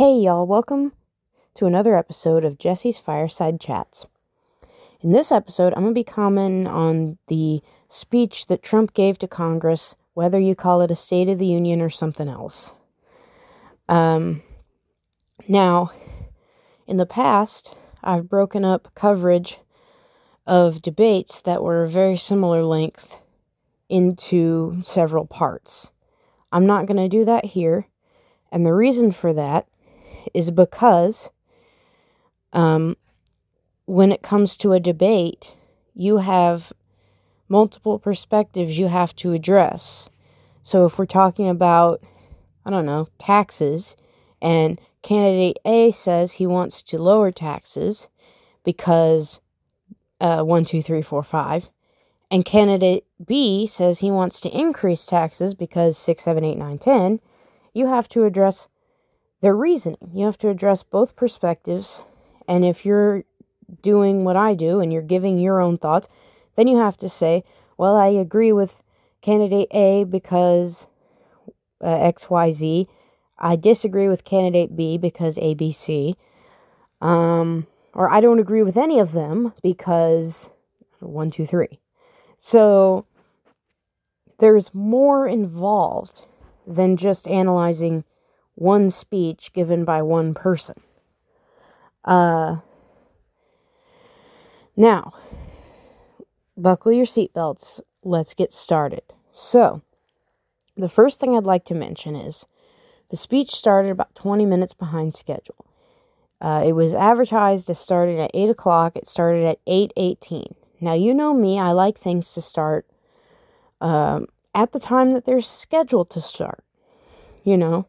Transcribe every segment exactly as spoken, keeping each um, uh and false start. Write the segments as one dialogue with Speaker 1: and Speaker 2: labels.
Speaker 1: Hey y'all, welcome to another episode of Jesse's Fireside Chats. In this episode, I'm going to be commenting on the speech that Trump gave to Congress, whether you call it a State of the Union or something else. Um, now, in the past, I've broken up coverage of debates that were very similar length into several parts. I'm not going to do that here, and the reason for that is because um, when it comes to a debate, you have multiple perspectives you have to address. So if we're talking about, I don't know, taxes, and candidate A says he wants to lower taxes because uh, one, two, three, four, five, and candidate B says he wants to increase taxes because six, seven, eight, nine, ten, you have to address their reasoning. You have to address both perspectives, and if you're doing what I do and you're giving your own thoughts, then you have to say, well, I agree with candidate A because uh, X Y Z. I disagree with candidate B because A B C. Um, or I don't agree with any of them because one, two, three. So there's more involved than just analyzing one speech given by one person. Uh, now, buckle your seatbelts. Let's get started. So, the first thing I'd like to mention is the speech started about twenty minutes behind schedule. Uh, it was advertised as starting at eight o'clock. It started at eight eighteen. Now, you know me. I like things to start um, at the time that they're scheduled to start, you know.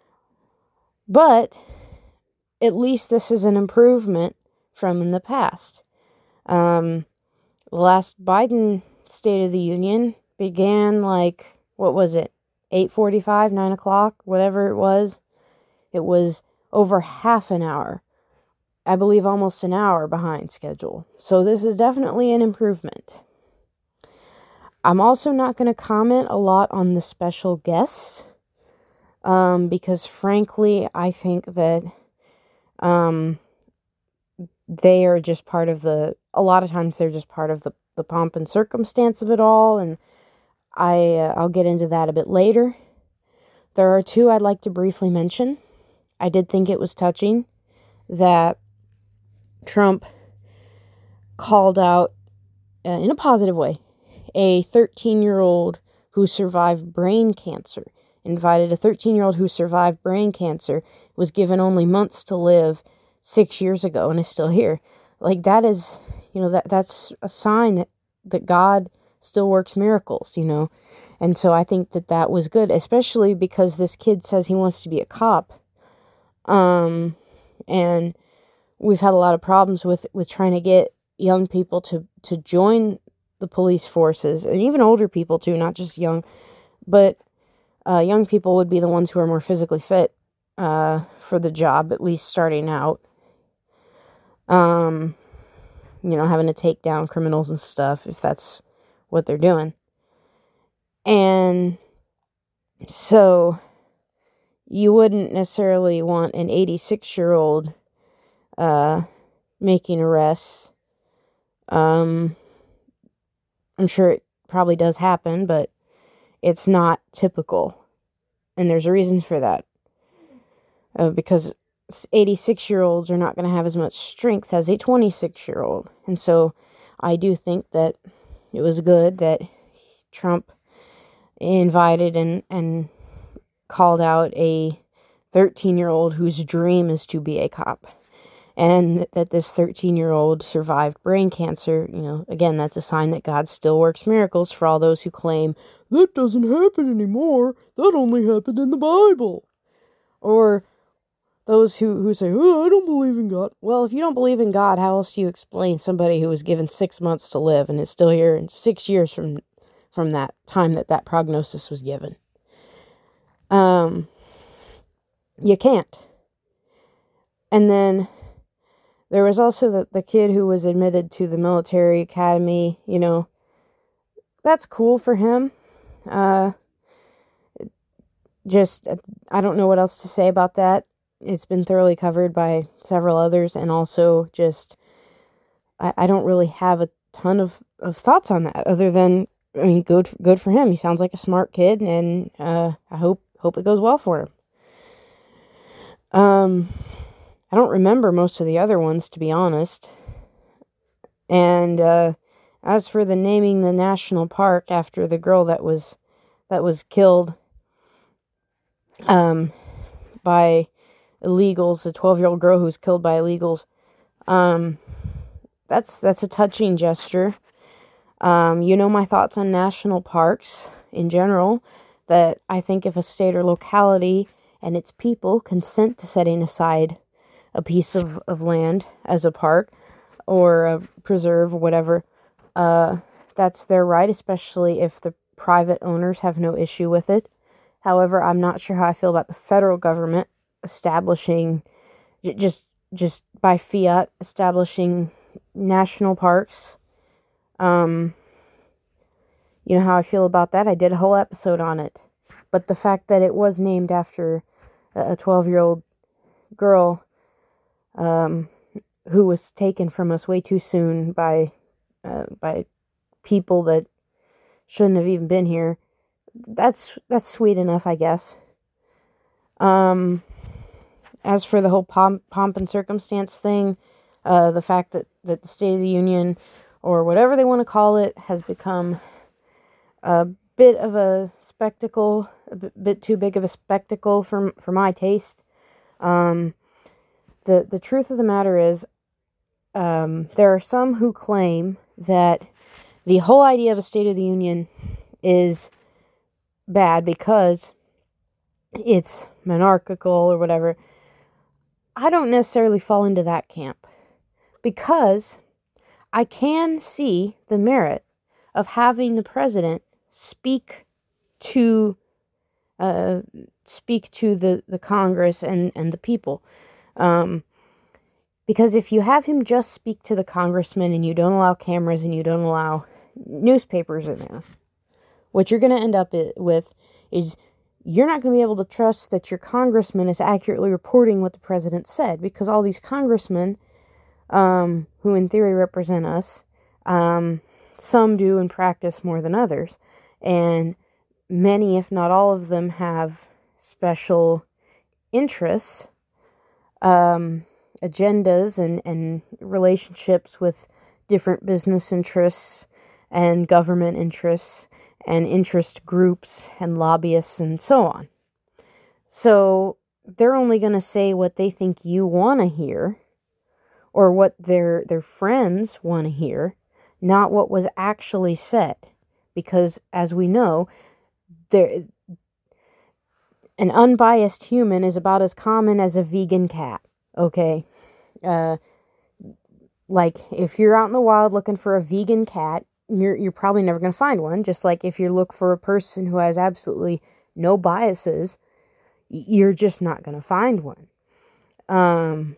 Speaker 1: But at least this is an improvement from in the past. Um, the last Biden State of the Union began like, what was it, eight forty-five, nine o'clock, whatever it was. It was over half an hour. I believe almost an hour behind schedule. So this is definitely an improvement. I'm also not going to comment a lot on the special guests. Um, because frankly, I think that um, they are just part of the, a lot of times they're just part of the, the pomp and circumstance of it all. And I, uh, I'll get into that a bit later. There are two I'd like to briefly mention. I did think it was touching that Trump called out, uh, in a positive way, a thirteen-year-old who survived brain cancer. Invited a thirteen-year-old who survived brain cancer, was given only months to live six years ago and is still here. Like, that is, you know, that that's a sign that, that God still works miracles, you know. And so I think that that was good, especially because this kid says he wants to be a cop. Um, and we've had a lot of problems with, with trying to get young people to, to join the police forces, and even older people too, not just young, but uh, young people would be the ones who are more physically fit uh, for the job, at least starting out. Um, you know, having to take down criminals and stuff, if that's what they're doing. And so you wouldn't necessarily want an eighty-six-year-old uh, making arrests. Um, I'm sure it probably does happen, but it's not typical. And there's a reason for that. Uh, because eighty-six-year-olds are not going to have as much strength as a twenty-six-year-old. And so I do think that it was good that Trump invited and, and called out a thirteen-year-old whose dream is to be a cop. And that this thirteen-year-old survived brain cancer. You know, again, that's a sign that God still works miracles for all those who claim, that doesn't happen anymore, that only happened in the Bible. Or those who, who say, oh, I don't believe in God. Well, if you don't believe in God, how else do you explain somebody who was given six months to live and is still here in six years from from that time that that prognosis was given? Um, you can't. And then there was also the, the kid who was admitted to the military academy, you know. That's cool for him. Uh, just, I don't know what else to say about that. it's been thoroughly covered by several others, and also just, I, I don't really have a ton of, of thoughts on that, other than, I mean, good, good for him. He sounds like a smart kid, and uh, I hope, hope it goes well for him. Um, I don't remember most of the other ones, to be honest. And uh, as for the naming the national park after the girl that was that was killed um, by illegals, the twelve-year-old girl who was killed by illegals, um, that's that's a touching gesture. Um, you know my thoughts on national parks in general, that I think if a state or locality and its people consent to setting aside a piece of, of land as a park or a preserve or whatever, uh, that's their right, especially if the private owners have no issue with it. However, I'm not sure how I feel about the federal government establishing, j- just just by fiat, establishing national parks. Um, you know how I feel about that? I did a whole episode on it. But the fact that it was named after a twelve-year-old girl um, who was taken from us way too soon by uh, by people that shouldn't have even been here, that's that's sweet enough, I guess. Um, as for the whole pomp, pomp and circumstance thing, uh, the fact that, that the State of the Union, or whatever they want to call it, has become a bit of a spectacle, a bit, bit too big of a spectacle for for my taste. Um, the the truth of the matter is, um, there are some who claim that the whole idea of a State of the Union is bad because it's monarchical or whatever. I don't necessarily fall into that camp, because I can see the merit of having the president speak to uh, speak to the, the Congress and, and the people. Um, because if you have him just speak to the congressman and you don't allow cameras and you don't allow newspapers in there, what you're going to end up with is you're not going to be able to trust that your congressman is accurately reporting what the president said, because all these congressmen, um, who in theory represent us, um, some do in practice more than others, and many, if not all of them, have special interests, um, agendas, and, and relationships with different business interests and government interests and interest groups and lobbyists and so on. So they're only going to say what they think you want to hear, or what their their friends want to hear, not what was actually said. Because as we know, there an unbiased human is about as common as a vegan cat, okay? Uh, like, if you're out in the wild looking for a vegan cat, you're you're probably never going to find one. Just like if you look for a person who has absolutely no biases, you're just not going to find one. Um,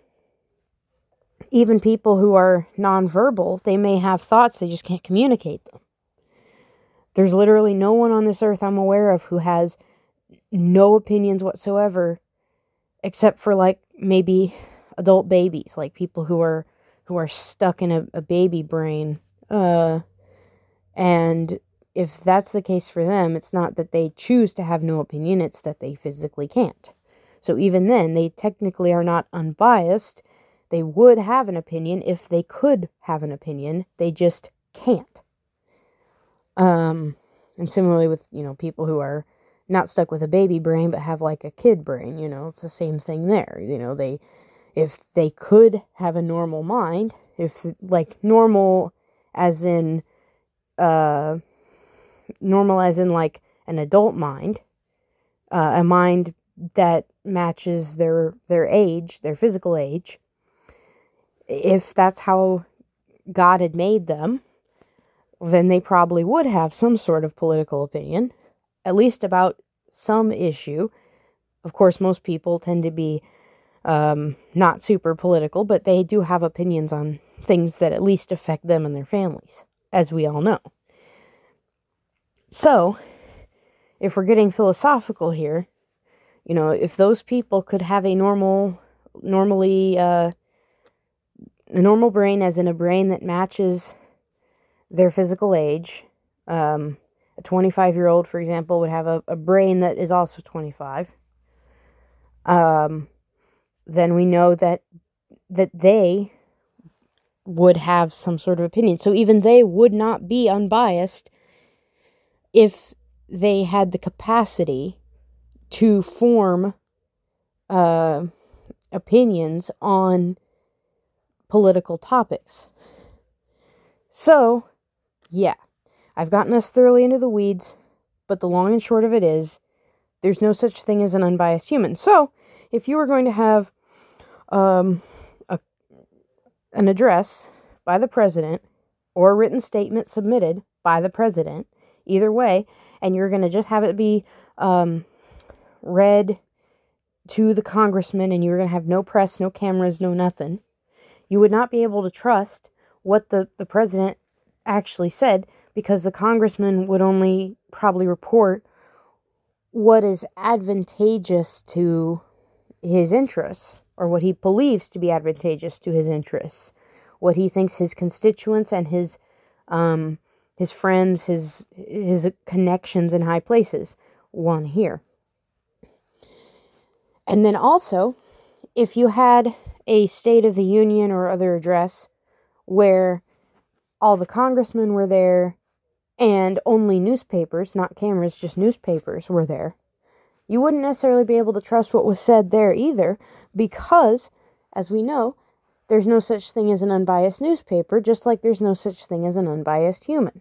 Speaker 1: even people who are nonverbal, they may have thoughts, they just can't communicate them. There's literally no one on this earth I'm aware of who has no opinions whatsoever, except for, like, maybe adult babies, like people who are who are stuck in a, a baby brain. Uh, and if that's the case for them, it's not that they choose to have no opinion, it's that they physically can't. So even then, they technically are not unbiased. They would have an opinion if they could have an opinion. They just can't. Um, and similarly with, you know, people who are not stuck with a baby brain, but have like a kid brain, you know, it's the same thing there. You know, they, if they could have a normal mind, if, like, normal as in, uh, normal as in, like, an adult mind, uh, a mind that matches their, their age, their physical age, if that's how God had made them, then they probably would have some sort of political opinion, at least about some issue. Of course, most people tend to be um, not super political, but they do have opinions on things that at least affect them and their families, as we all know. So, if we're getting philosophical here, You know, if those people could have a normal, normally, uh, a normal brain, as in a brain that matches their physical age, um, a twenty-five-year-old, for example, would have a, a brain that is also twenty-five, um, then we know that that they would have some sort of opinion. So even they would not be unbiased if they had the capacity to form uh, opinions on political topics. So, yeah, I've gotten us thoroughly into the weeds, but the long and short of it is, there's no such thing as an unbiased human. So, if you were going to have um, a, an address by the president or a written statement submitted by the president, either way, and you're going to just have it be um, read to the congressman, and you're going to have no press, no cameras, no nothing, you would not be able to trust what the, the president actually said, because the congressman would only probably report what is advantageous to his interests, or what he believes to be advantageous to his interests, what he thinks his constituents and his um, his friends, his his connections in high places want to hear. And then also, if you had a State of the Union or other address where all the congressmen were there and only newspapers, not cameras, just newspapers were there, you wouldn't necessarily be able to trust what was said there either, because, as we know, there's no such thing as an unbiased newspaper, just like there's no such thing as an unbiased human.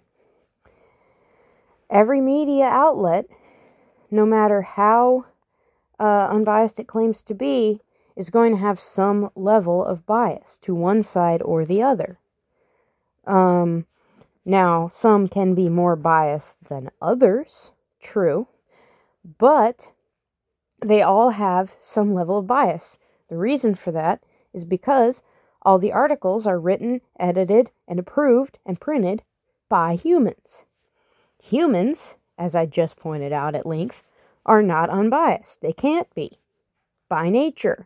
Speaker 1: Every media outlet, no matter how uh, unbiased it claims to be, is going to have some level of bias to one side or the other. Um, now, some can be more biased than others, true, but they all have some level of bias. The reason for that is because all the articles are written, edited, and approved and printed by humans. Humans, as I just pointed out at length, are not unbiased. They can't be, by nature.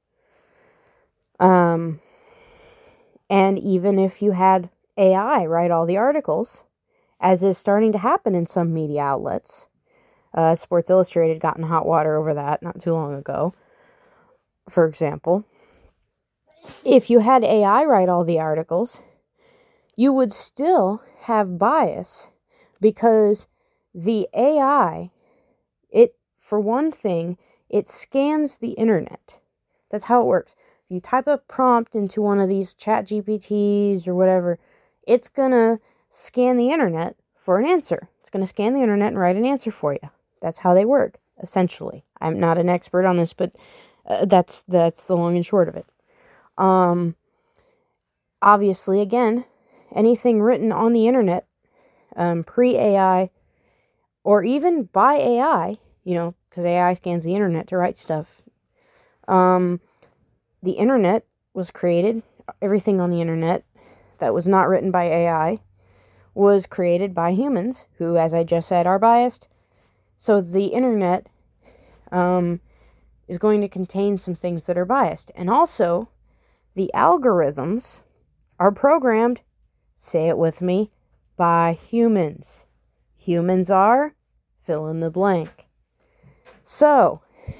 Speaker 1: Um, and even if you had A I write all the articles, as is starting to happen in some media outlets, uh, Sports Illustrated got in hot water over that not too long ago, for example. If you had A I write all the articles, you would still have bias, because the A I, it, for one thing, it scans the internet. That's how it works. If you type a prompt into one of these chat G P Ts or whatever, it's going to scan the internet for an answer. It's going to scan the internet and write an answer for you. That's how they work, essentially. I'm not an expert on this, but uh, that's that's the long and short of it. Um, obviously, again, anything written on the internet, um, pre-A I, or even by A I, you know, because A I scans the internet to write stuff. Um, the internet was created, everything on the internet that was not written by A I was created by humans, who, as I just said, are biased. So the internet um, is going to contain some things that are biased. And also, the algorithms are programmed, say it with me, by humans. Humans are, fill in the blank. So,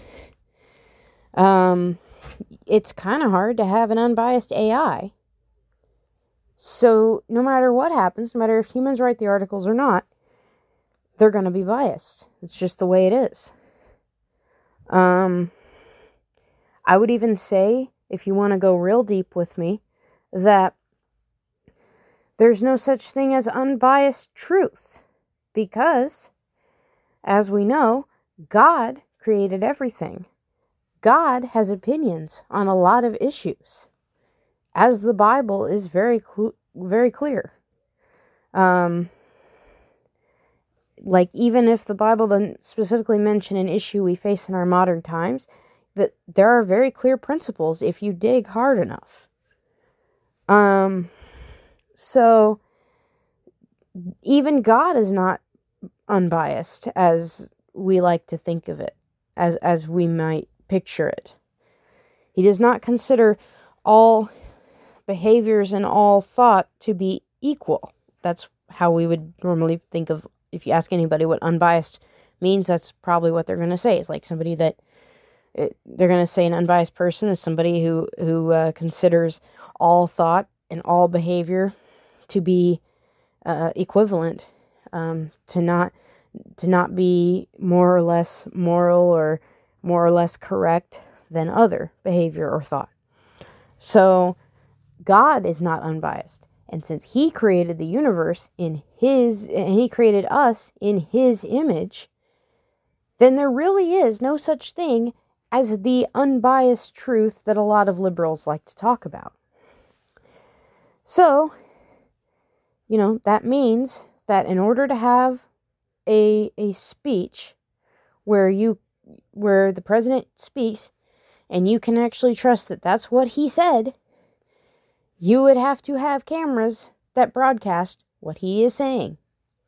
Speaker 1: um, it's kind of hard to have an unbiased A I. So, no matter what happens, no matter if humans write the articles or not, they're going to be biased. It's just the way it is. Um, I would even say, if you want to go real deep with me, that there's no such thing as unbiased truth, because, as we know, God created everything. God has opinions on a lot of issues, as the Bible is very cl- very clear. Um, like, even if the Bible doesn't specifically mention an issue we face in our modern times, that there are very clear principles if you dig hard enough. Um, so, even God is not unbiased, as we like to think of it. as, as we might picture it. He does not consider all behaviors and all thought to be equal. That's how we would normally think of, if you ask anybody what unbiased means, that's probably what they're going to say. It's like somebody that, it, they're going to say an unbiased person is somebody who, who uh, considers all thought and all behavior to be uh, equivalent, um, to not to not be more or less moral or more or less correct than other behavior or thought. So God is not unbiased. And since he created the universe in his, and he created us in his image, then there really is no such thing as the unbiased truth that a lot of liberals like to talk about. So, you know, that means that in order to have a a speech where you where the president speaks and you can actually trust that that's what he said, you would have to have cameras that broadcast what he is saying.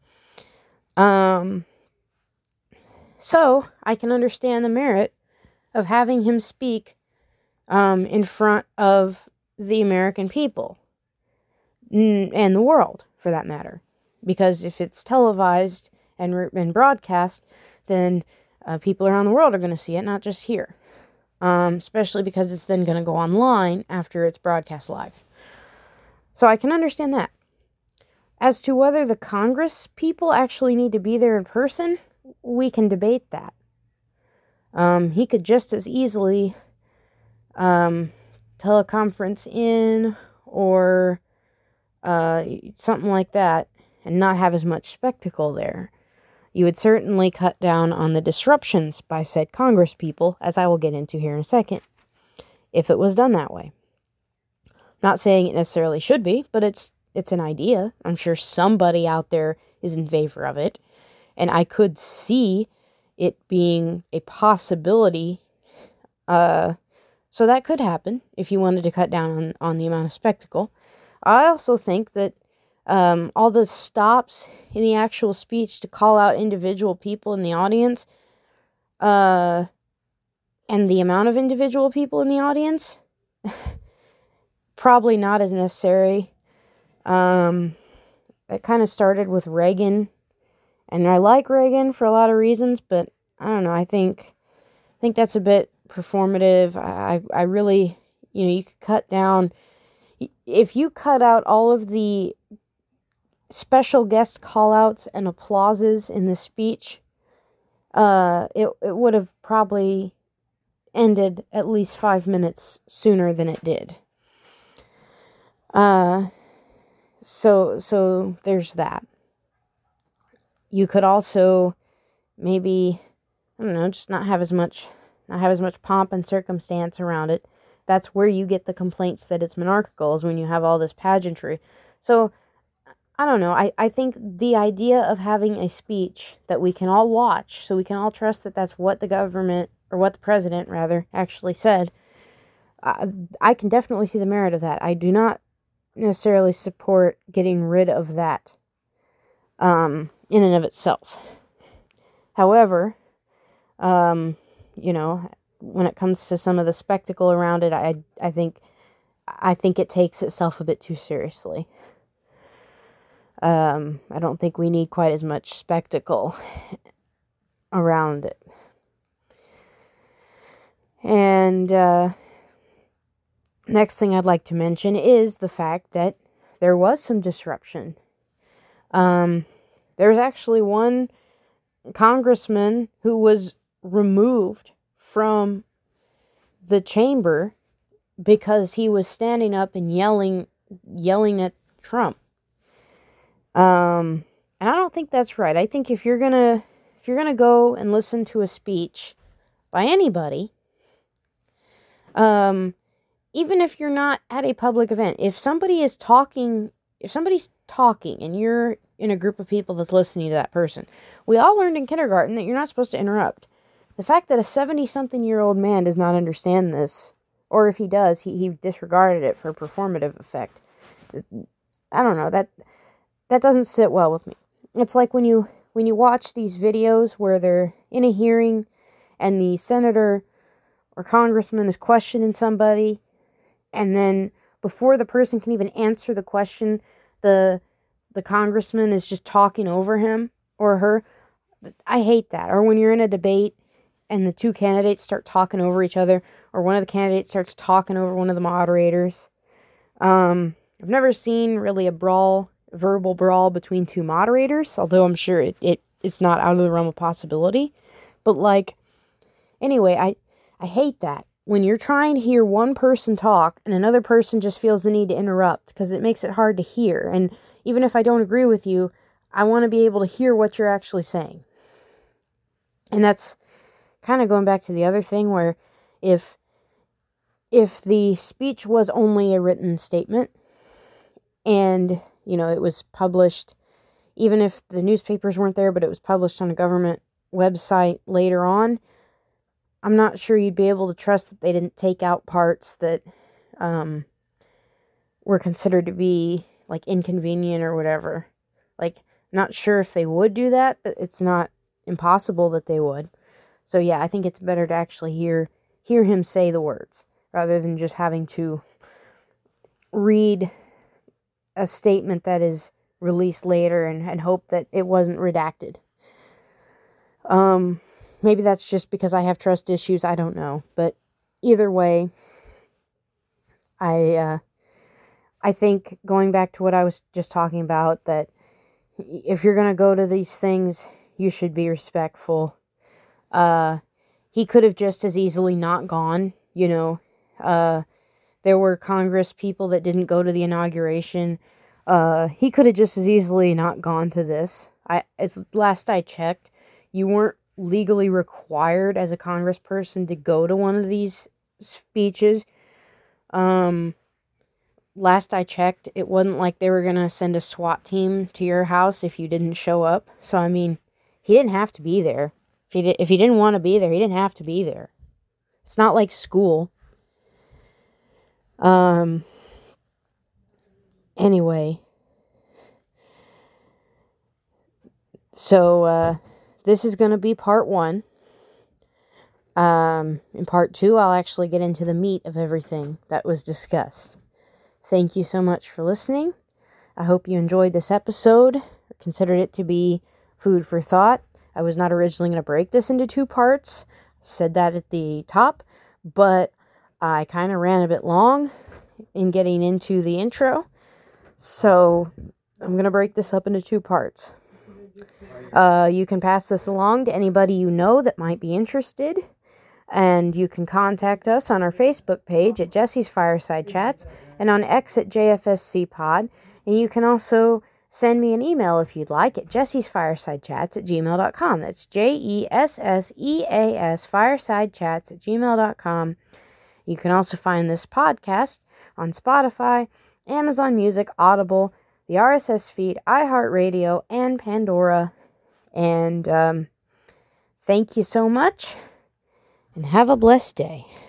Speaker 1: Um so I can understand the merit of having him speak um in front of the American people and the world, for that matter, because if it's televised and and broadcast, then uh, people around the world are going to see it, not just here. Um, especially because it's then going to go online after it's broadcast live. So I can understand that. As to whether the Congress people actually need to be there in person, we can debate that. Um, he could just as easily um, teleconference in or uh, something like that and not have as much spectacle there. You would certainly cut down on the disruptions by said Congress people, as I will get into here in a second, if it was done that way. Not saying it necessarily should be, but it's it's an idea. I'm sure somebody out there is in favor of it, and I could see it being a possibility. Uh, so that could happen if you wanted to cut down on, on the amount of spectacle. I also think that Um, all the stops in the actual speech to call out individual people in the audience, uh, and the amount of individual people in the audience, probably not as necessary. Um, it kind of started with Reagan, and I like Reagan for a lot of reasons, but I don't know, I think, I think that's a bit performative. I, I really, you know, you could cut down, if you cut out all of the special guest call-outs and applauses in the speech, uh, it, it would have probably ended at least five minutes sooner than it did. Uh, so, so there's that. You could also maybe, I don't know, just not have as much, not have as much pomp and circumstance around it. That's where you get the complaints that it's monarchical, is when you have all this pageantry. So, I don't know, I, I think the idea of having a speech that we can all watch, so we can all trust that that's what the government, or what the president, rather, actually said, I, I can definitely see the merit of that. I do not necessarily support getting rid of that um, in and of itself. However, um, you know, when it comes to some of the spectacle around it, I, I think, I think it takes itself a bit too seriously. Um, I don't think we need quite as much spectacle around it. And uh, next thing I'd like to mention is the fact that there was some disruption. Um, there's actually one congressman who was removed from the chamber because he was standing up and yelling, yelling at Trump. Um, and I don't think that's right. I think if you're gonna, if you're gonna go and listen to a speech by anybody, um, even if you're not at a public event, if somebody is talking, if somebody's talking and you're in a group of people that's listening to that person, we all learned in kindergarten that you're not supposed to interrupt. The fact that a seventy-something-year-old man does not understand this, or if he does, he, he disregarded it for performative effect. I don't know, that... That doesn't sit well with me. It's like when you when you watch these videos where they're in a hearing and the senator or congressman is questioning somebody, and then before the person can even answer the question, the the congressman is just talking over him or her. I hate that. Or when you're in a debate and the two candidates start talking over each other, or one of the candidates starts talking over one of the moderators. Um, I've never seen really a brawl, verbal brawl between two moderators, although I'm sure it, it it's not out of the realm of possibility. But like, anyway, I, I hate that. When you're trying to hear one person talk and another person just feels the need to interrupt, because it makes it hard to hear. And even if I don't agree with you, I want to be able to hear what you're actually saying. And that's kind of going back to the other thing where if if the speech was only a written statement and, you know, it was published, even if the newspapers weren't there, but it was published on a government website later on, I'm not sure you'd be able to trust that they didn't take out parts that um, were considered to be, like, inconvenient or whatever. Like, not sure if they would do that, but it's not impossible that they would. So, yeah, I think it's better to actually hear hear him say the words, rather than just having to read a statement that is released later and, and hope that it wasn't redacted. Um... Maybe that's just because I have trust issues. I don't know. But either way, I uh, I think going back to what I was just talking about, that if you're going to go to these things, you should be respectful. Uh, he could have just as easily not gone, you know. Uh, there were Congress people that didn't go to the inauguration. Uh, he could have just as easily not gone to this. I, as last I checked, you weren't legally required as a congressperson to go to one of these speeches. Um, last I checked, it wasn't like they were going to send a SWAT team to your house if you didn't show up. So, I mean, he didn't have to be there. If he, did, if he didn't want to be there, he didn't have to be there. It's not like school. Um, anyway. So, uh, this is going to be part one. Um, in part two, I'll actually get into the meat of everything that was discussed. Thank you so much for listening. I hope you enjoyed this episode, or considered it to be food for thought. I was not originally going to break this into two parts. I said that at the top, but I kind of ran a bit long in getting into the intro. So I'm going to break this up into two parts. Uh, you can pass this along to anybody you know that might be interested. And you can contact us on our Facebook page at Jesse's Fireside Chats and on X at J F S C Pod. And you can also send me an email if you'd like at Jesse's Fireside Chats at gmail dot com. That's J E S S E A S Fireside Chats at gmail dot com. You can also find this podcast on Spotify, Amazon Music, Audible, the R S S feed, iHeartRadio, and Pandora. And um, thank you so much, and have a blessed day.